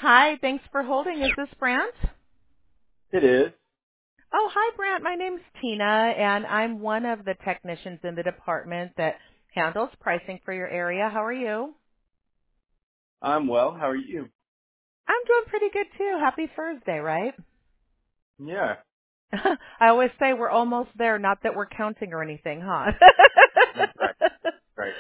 Hi, thanks for holding. Is this Brant? It is. Oh, hi, Brant. My name's Tina, and I'm one of the technicians in the department that handles pricing for your area. How are you? I'm well. How are you? I'm doing pretty good, too. Happy Thursday, right? Yeah. I always say we're almost there, not that we're counting or anything, huh? Right. Right.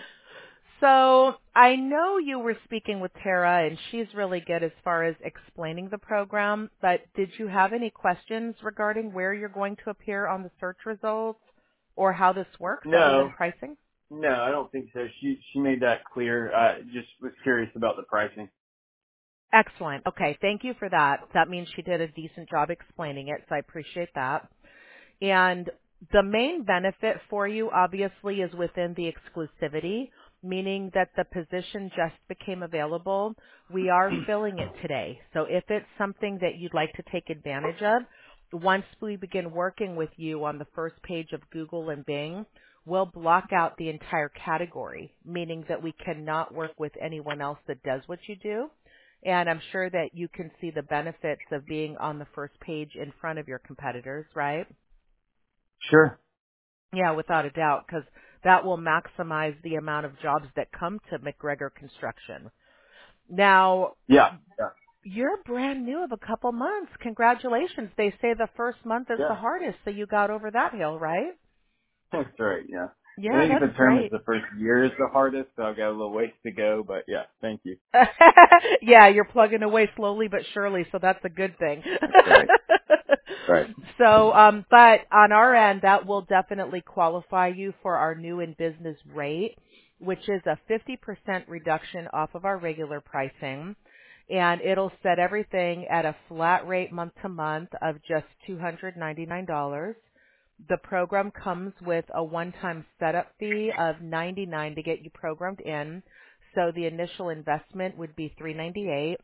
So I know you were speaking with Tara, and she's really good as far as explaining the program, but did you have any questions regarding where you're going to appear on the search results or how this works other than No. pricing? No, I don't think so. She made that clear. Just was curious about the pricing. Excellent. Okay, thank you for that. That means she did a decent job explaining it, so I appreciate that. And the main benefit for you obviously is within the exclusivity, meaning that the position just became available. We are filling it today. So if it's something that you'd like to take advantage of, once we begin working with you on the first page of Google and Bing, we'll block out the entire category, meaning that we cannot work with anyone else that does what you do. And I'm sure that you can see the benefits of being on the first page in front of your competitors, right? Sure. Yeah, without a doubt, because that will maximize the amount of jobs that come to McGregor Construction. Now, Yeah. Yeah. you're brand new of a couple months. Congratulations. They say the first month is the Yeah. hardest, so you got over that hill, right? That's right. Yeah. I Yeah, think that's the term is great. the first year is the hardest, so I've got a little ways to go, but yeah, thank you. Yeah, you're plugging away slowly but surely, so that's a good thing. That's right. Right. So, but on our end, that will definitely qualify you for our new in business rate, which is a 50% reduction off of our regular pricing. And it'll set everything at a flat rate month to month of just $299. The program comes with a one-time setup fee of $99 to get you programmed in. So the initial investment would be $398.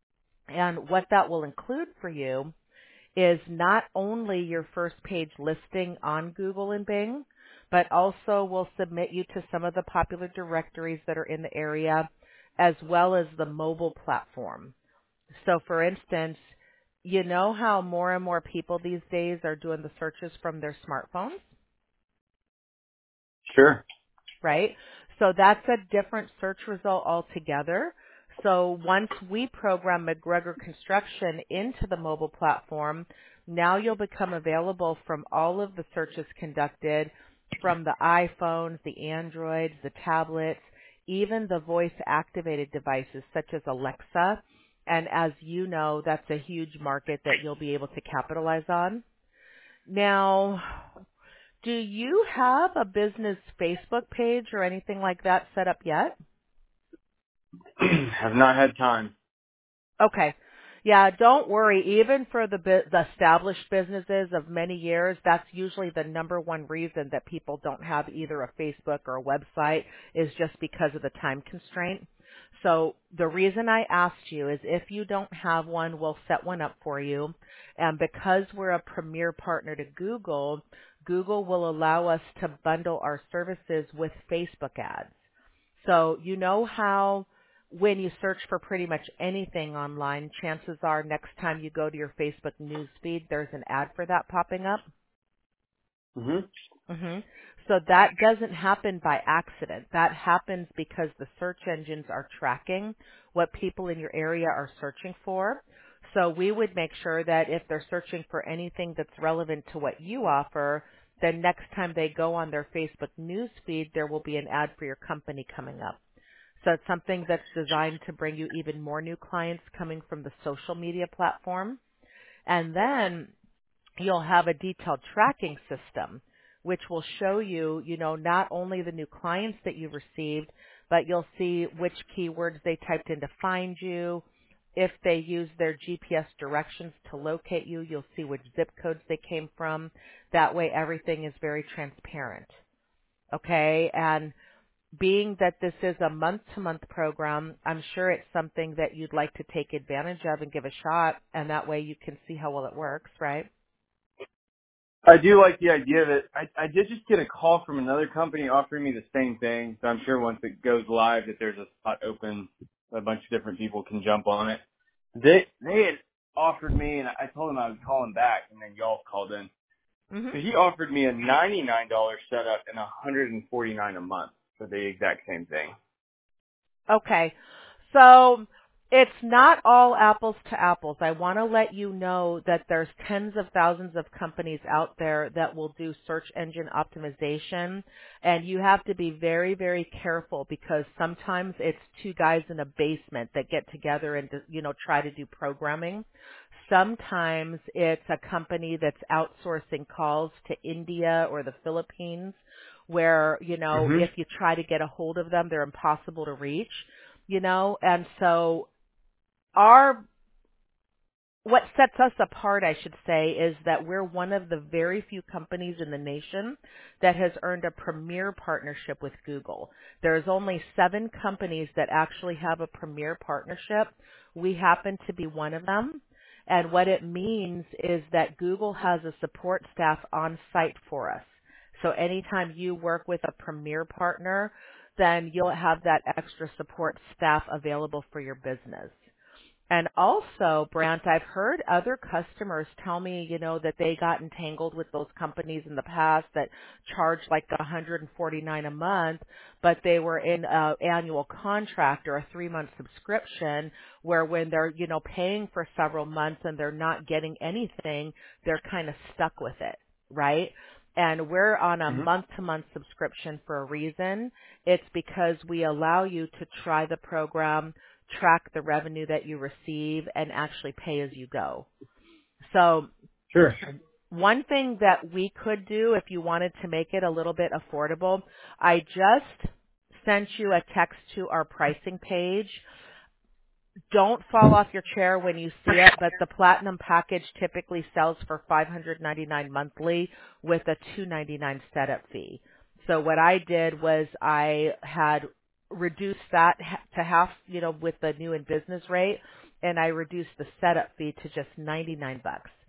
And what that will include for you is not only your first page listing on Google and Bing, but also will submit you to some of the popular directories that are in the area, as well as the mobile platform. So for instance, you know how more and more people these days are doing the searches from their smartphones? Sure. Right? So that's a different search result altogether. So once we program McGregor Construction into the mobile platform, now you'll become available from all of the searches conducted from the iPhones, the Androids, the tablets, even the voice activated devices such as Alexa. And as you know, that's a huge market that you'll be able to capitalize on. Now, do you have a business Facebook page or anything like that set up yet? Have not had time. Okay. Yeah, don't worry. Even for the established businesses of many years, that's usually the number one reason that people don't have either a Facebook or a website is just because of the time constraint. So the reason I asked you is if you don't have one, we'll set one up for you. And because we're a premier partner to Google, Google will allow us to bundle our services with Facebook ads. So you know how when you search for pretty much anything online, chances are next time you go to your Facebook news feed, there's an ad for that popping up. Mhm. hmm So that doesn't happen by accident. That happens because the search engines are tracking what people in your area are searching for. So we would make sure that if they're searching for anything that's relevant to what you offer, then next time they go on their Facebook news feed, there will be an ad for your company coming up. So it's something that's designed to bring you even more new clients coming from the social media platform. And then you'll have a detailed tracking system, which will show you, not only the new clients that you've received, but you'll see which keywords they typed in to find you. If they use their GPS directions to locate you, you'll see which zip codes they came from. That way everything is very transparent. Okay? And being that this is a month-to-month program, I'm sure it's something that you'd like to take advantage of and give a shot, and that way you can see how well it works, right? I do like the idea of it. I did just get a call from another company offering me the same thing, so I'm sure once it goes live that there's a spot open, a bunch of different people can jump on it. They had offered me, and I told them I would call him back, and then y'all called in. Hmm. So he offered me a $99 setup and $149 a month for the exact same thing. Okay. So it's not all apples to apples. I want to let you know that there's tens of thousands of companies out there that will do search engine optimization, and you have to be very, very careful because sometimes it's two guys in a basement that get together and, try to do programming. Sometimes it's a company that's outsourcing calls to India or the Philippines where, Hmm. if you try to get a hold of them, they're impossible to reach, and so our what sets us apart, I should say, is that we're one of the very few companies in the nation that has earned a premier partnership with Google. There's only 7 companies that actually have a premier partnership. We happen to be one of them. And what it means is that Google has a support staff on site for us. So anytime you work with a premier partner, then you'll have that extra support staff available for your business. And also, Brant, I've heard other customers tell me, that they got entangled with those companies in the past that charged like $149 a month, but they were in an annual contract or a 3-month subscription where when they're, paying for several months and they're not getting anything, they're kind of stuck with it, right? And we're on a Hmm. month-to-month subscription for a reason. It's because we allow you to try the program, track the revenue that you receive, and actually pay as you go. So Sure. one thing that we could do if you wanted to make it a little bit affordable, I just sent you a text to our pricing page. Don't fall off your chair when you see it, but the platinum package typically sells for $599 monthly with a $299 setup fee. So what I did was I had reduced that to half, with the new and business rate, and I reduced the setup fee to just $99.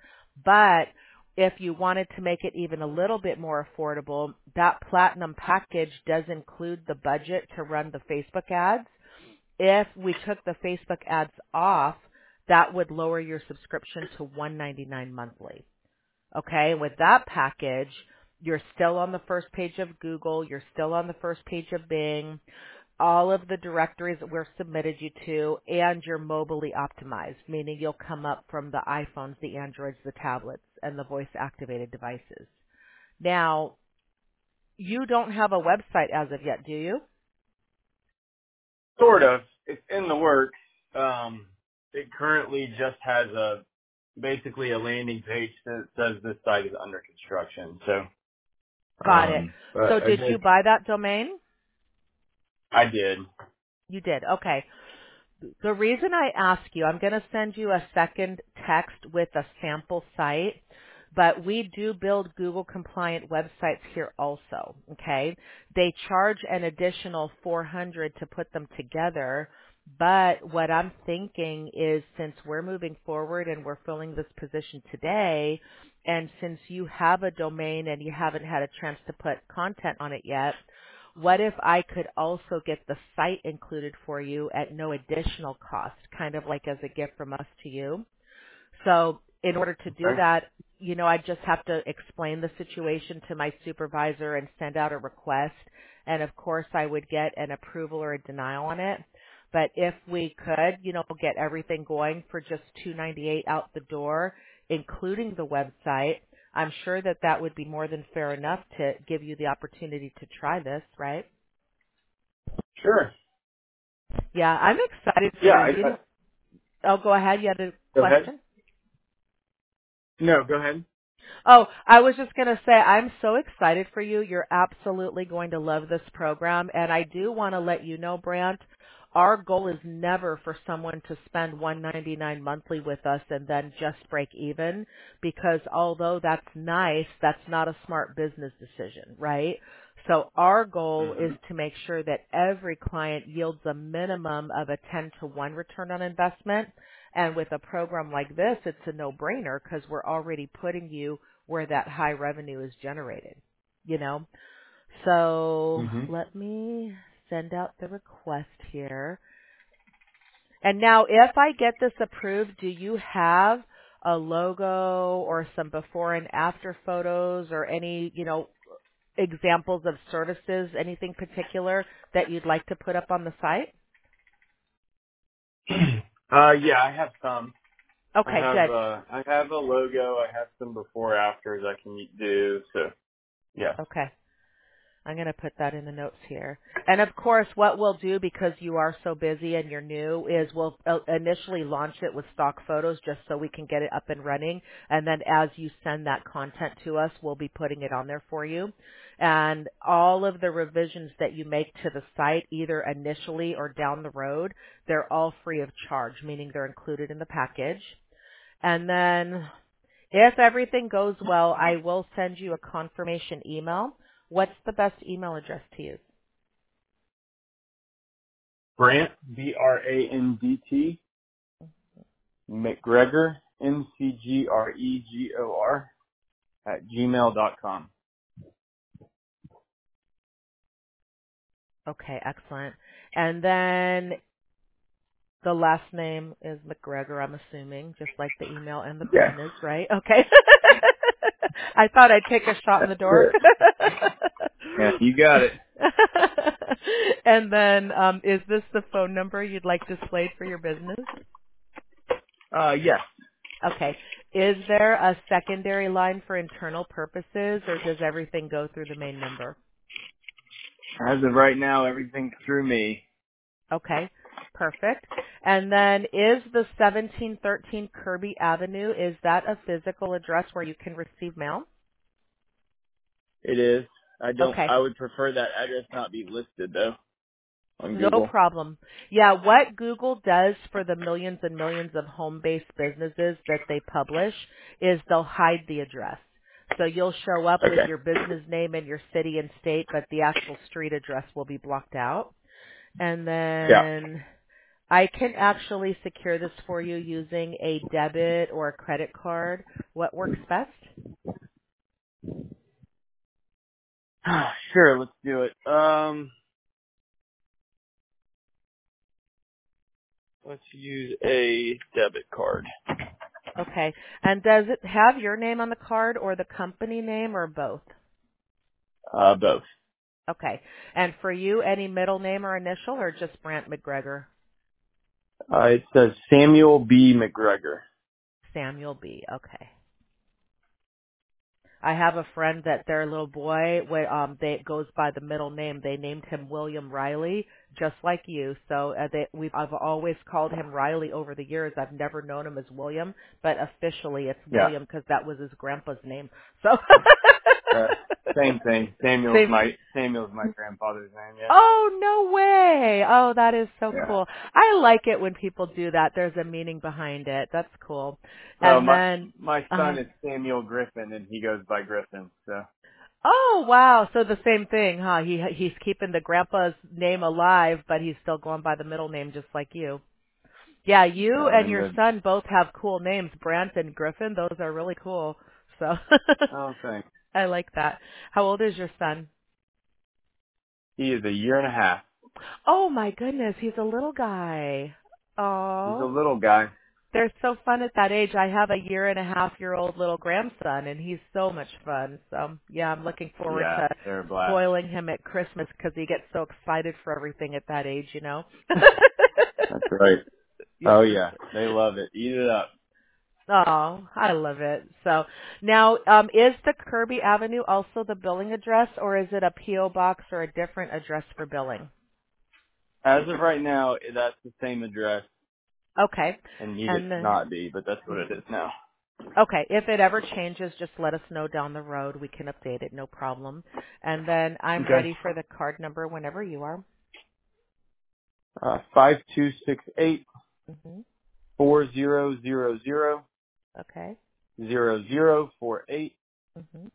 But if you wanted to make it even a little bit more affordable, that platinum package does include the budget to run the Facebook ads. If we took the Facebook ads off, that would lower your subscription to $199 monthly. Okay, with that package, you're still on the first page of Google, you're still on the first page of Bing, all of the directories that we're submitted you to, and you're mobily optimized, meaning you'll come up from the iPhones, the Androids, the tablets, and the voice-activated devices. Now, you don't have a website as of yet, do you? Sort of. It's in the works. It currently just has basically a landing page that says this site is under construction. So, Got it. So but did you buy that domain? I did. You did. Okay. The reason I ask you, I'm going to send you a second text with a sample site, but we do build Google compliant websites here also, okay? They charge an additional $400 to put them together, but what I'm thinking is since we're moving forward and we're filling this position today, and since you have a domain and you haven't had a chance to put content on it yet, what if I could also get the site included for you at no additional cost, kind of like as a gift from us to you? So in order to do Okay. that, I just have to explain the situation to my supervisor and send out a request. And of course, I would get an approval or a denial on it. But if we could, get everything going for just $298 out the door, including the website, I'm sure that that would be more than fair enough to give you the opportunity to try this, right? Sure. Yeah, I'm excited for Yeah. you. Oh, go ahead. You had a Go ahead. question? No, go ahead. Oh, I was just going to say, I'm so excited for you. You're absolutely going to love this program. And I do want to let you know, Brant, our goal is never for someone to spend $199 monthly with us and then just break even, because although that's nice, that's not a smart business decision, right? So our goal is Hmm. to make sure that every client yields a minimum of a 10 to 1 return on investment. And with a program like this, it's a no-brainer because we're already putting you where that high revenue is generated, you know? So Hmm. let me send out the request here. And now if I get this approved, do you have a logo or some before and after photos or any, examples of services, anything particular that you'd like to put up on the site? Yeah, I have some. Okay, good. I have a logo. I have some before afters I can do. So yeah. Okay. I'm going to put that in the notes here. And of course, what we'll do, because you are so busy and you're new, is we'll initially launch it with stock photos just so we can get it up and running. And then as you send that content to us, we'll be putting it on there for you. And all of the revisions that you make to the site, either initially or down the road, they're all free of charge, meaning they're included in the package. And then if everything goes well, I will send you a confirmation email. What's the best email address to use? Brant, BRANDT, McGregor, MCGREGOR @gmail.com. Okay, excellent. And then the last name is McGregor, I'm assuming, just like the email and the Yeah. business, right? Okay. I thought I'd take a shot in the That's dark. it. Yeah, you got it. And then, is this the phone number you'd like displayed for your business? Yes. Okay. Is there a secondary line for internal purposes, or does everything go through the main number? As of right now, everything's through me. Okay, perfect. And then is the 1713 Kirby Avenue, is that a physical address where you can receive mail? It is. Okay, I would prefer that address not be listed though on no Google. problem. Yeah, what Google does for the millions and millions of home-based businesses that they publish is they'll hide the address. So you'll show up with Okay. your business name and your city and state, but the actual street address will be blocked out. And Yeah. then I can actually secure this for you using a debit or a credit card. What works best? Sure, let's do it. Let's use a debit card. Okay. And does it have your name on the card or the company name or both? Both. Okay. And for you, any middle name or initial or just Brant McGregor? It says Samuel B. McGregor. Samuel B. Okay. I have a friend that their little boy, they goes by the middle name. They named him William Riley, just like you. So I've always called him Riley over the years. I've never known him as William, but officially it's Yeah. William because that was his grandpa's name. So Uh, Same thing. same. Samuel's my grandfather's name. Yeah. Oh, no way. Oh, that is so Yeah. cool. I like it when people do that. There's a meaning behind it. That's cool. Well, And then, my son is Samuel Griffin, and he goes by Griffin. So. oh, wow. So the same thing, huh? He's keeping the grandpa's name alive, but he's still going by the middle name just like you. Yeah, you and And your son both have cool names, Brant and Griffin. Those are really cool. So oh, thanks. I like that. How old is your son? He is a year and a half. Oh my goodness, he's a little guy. He's a Oh. little guy. They're so fun at that age. I have a year and a half year old little grandson, and he's so much fun. So, yeah, I'm looking forward Yeah, to they're a blast. spoiling him at Christmas because he gets so excited for everything at that age, you know? That's right. Yes, Oh sir. yeah, they love it. Eat it up. Oh, I love it. So, now, is the Kirby Avenue also the billing address, or is it a P.O. box or a different address for billing? As of right now, that's the same address, Okay. and need it And to then, not be, but that's what it is now. okay, if it ever changes, just let us know down the road. We can update it, no problem. And then I'm Okay. ready for the card number whenever you are. 5268 Hmm. 4000 Okay. 0048 Hmm.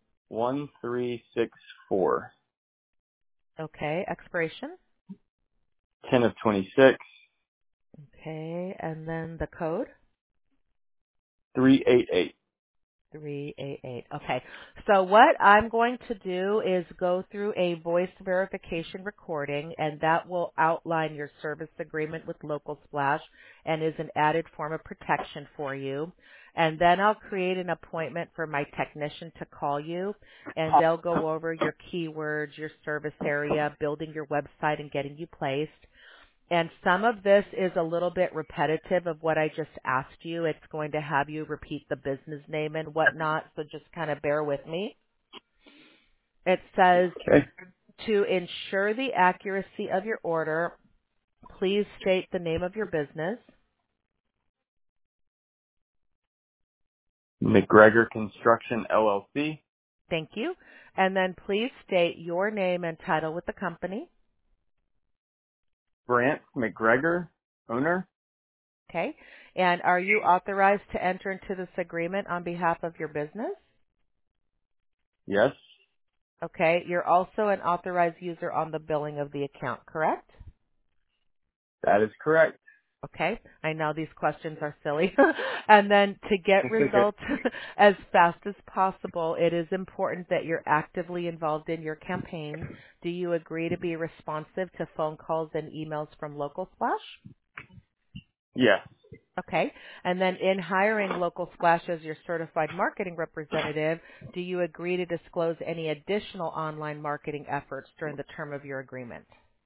1364. Okay, expiration. 10 of 26. Okay, and then the code. 388. 388. Okay. So what I'm going to do is go through a voice verification recording, and that will outline your service agreement with Local Splash and is an added form of protection for you. And then I'll create an appointment for my technician to call you, and they'll go over your keywords, your service area, building your website, and getting you placed. And some of this is a little bit repetitive of what I just asked you. It's going to have you repeat the business name and whatnot, so just kind of bear with me. It says, Okay. to ensure the accuracy of your order, please state the name of your business. McGregor Construction LLC. Thank you. And then please state your name and title with the company. Brant McGregor, owner. Okay. And are you authorized to enter into this agreement on behalf of your business? Yes, Okay. You're also an authorized user on the billing of the account, correct? that is correct. Okay. I know these questions are silly. And then to get results as fast as possible, it is important that you're actively involved in your campaign. Do you agree to be responsive to phone calls and emails from Local Splash? Yes, Okay. And then in hiring Local Splash as your certified marketing representative, do you agree to disclose any additional online marketing efforts during the term of your agreement?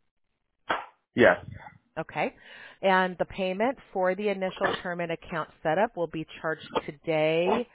yes, Okay. And the payment for the initial term and account setup will be charged today,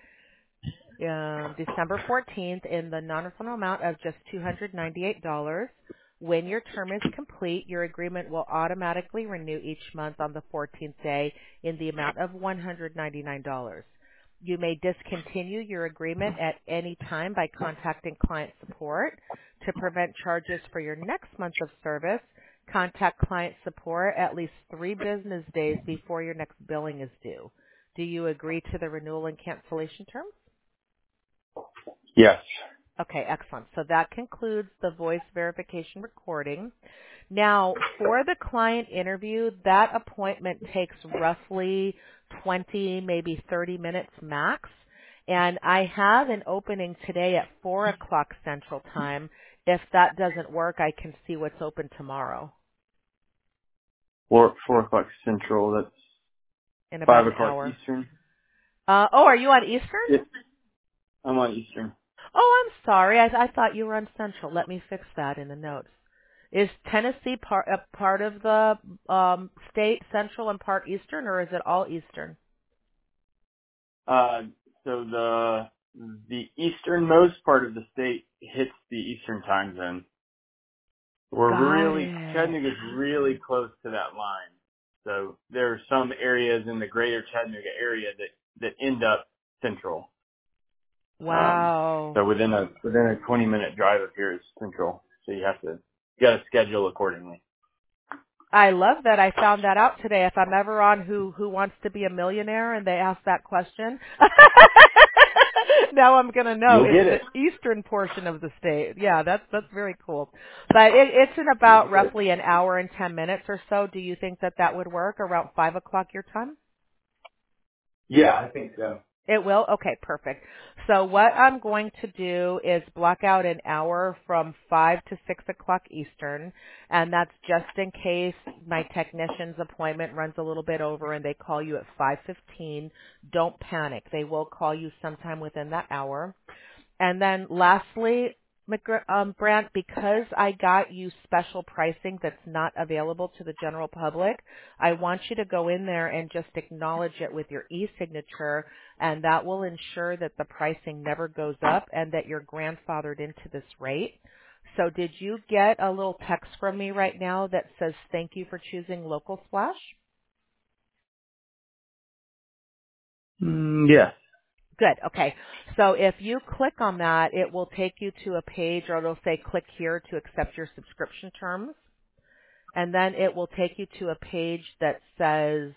December 14th, in the non-refundable amount of just $298. When your term is complete, your agreement will automatically renew each month on the 14th day in the amount of $199. You may discontinue your agreement at any time by contacting client support. To prevent charges for your next month of service, contact client support at least 3 business days before your next billing is due. Do you agree to the renewal and cancellation terms? yes. Okay, excellent. So that concludes the voice verification recording. Now, for the client interview, that appointment takes roughly 20, maybe 30 minutes max. And I have an opening today at 4 o'clock Central Time. If that doesn't work, I can see what's open tomorrow 4 o'clock Central. That's in about 5 an o'clock hour. Eastern. Are you on Eastern? Yes, I'm on Eastern. Oh, I'm sorry. I thought you were on Central. Let me fix that in the notes. Is Tennessee a part of the state, Central, and part Eastern, or is it all Eastern? So the easternmost part of the state hits the Eastern time zone. Got it. Chattanooga's really close to that line. So there are some areas in the greater Chattanooga area that end up central. Wow. So within a 20-minute drive of here is central. So you got to schedule accordingly. I love that. I found that out today. If I'm ever on Who Wants to Be a Millionaire and they ask that question, now I'm going to know You'll it's get it. the eastern portion of the state. Yeah, that's very cool. But it's in You'll about get it. roughly an hour and 10 minutes or so. Do you think that would work around 5 o'clock your time? Yeah, I think so. It will? Okay, perfect. So what I'm going to do is block out an hour from 5 to 6 o'clock Eastern, and that's just in case my technician's appointment runs a little bit over and they call you at 5:15. Don't panic. They will call you sometime within that hour. And then lastly, Brant, because I got you special pricing that's not available to the general public, I want you to go in there and just acknowledge it with your e-signature, and that will ensure that the pricing never goes up and that you're grandfathered into this rate. So did you get a little text from me right now that says thank you for choosing Local Splash? Yes. Good. Okay. So if you click on that, it will take you to a page, or it'll say click here to accept your subscription terms. And then it will take you to a page that says,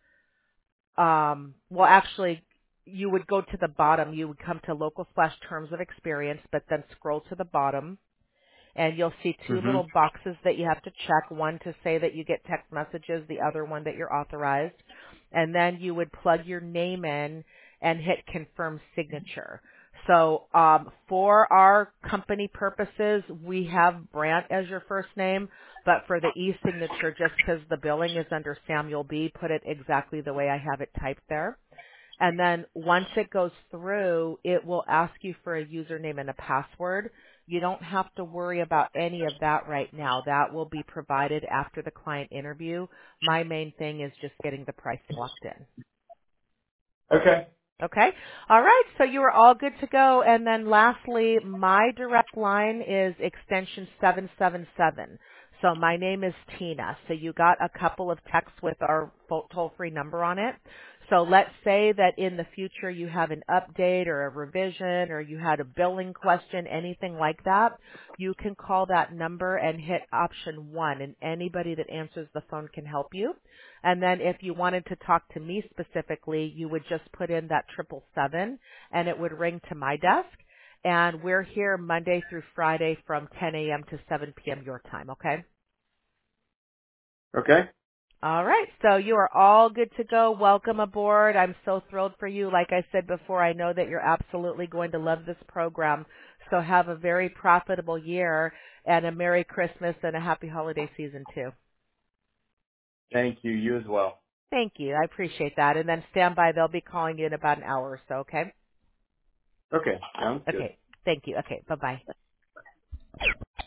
well, actually, you would go to the bottom. You would come to Local Splash Terms of Experience, but then scroll to the bottom. And you'll see 2 Mhm. little boxes that you have to check, one to say that you get text messages, the other one that you're authorized. And then you would plug your name in, and hit confirm signature. So for our company purposes, we have Brant as your first name, but for the e-signature, just because the billing is under Samuel B., put it exactly the way I have it typed there. And then once it goes through, it will ask you for a username and a password. You don't have to worry about any of that right now. That will be provided after the client interview. My main thing is just getting the pricing locked in. Okay. Okay. All right. So you are all good to go. And then lastly, my direct line is extension 777. So my name is Tina. So you got a couple of texts with our toll-free number on it. So let's say that in the future you have an update or a revision or you had a billing question, anything like that, you can call that number and hit option 1 and anybody that answers the phone can help you. And then if you wanted to talk to me specifically, you would just put in that 777 and it would ring to my desk. And we're here Monday through Friday from 10 a.m. to 7 p.m. your time, okay? Okay. All right, so you are all good to go. Welcome aboard. I'm so thrilled for you. Like I said before, I know that you're absolutely going to love this program. So have a very profitable year and a Merry Christmas and a Happy Holiday season too. Thank you. You as well. Thank you. I appreciate that. And then stand by. They'll be calling you in about an hour or so, okay? Okay. Sounds good. Okay. Thank you. Okay. Bye-bye.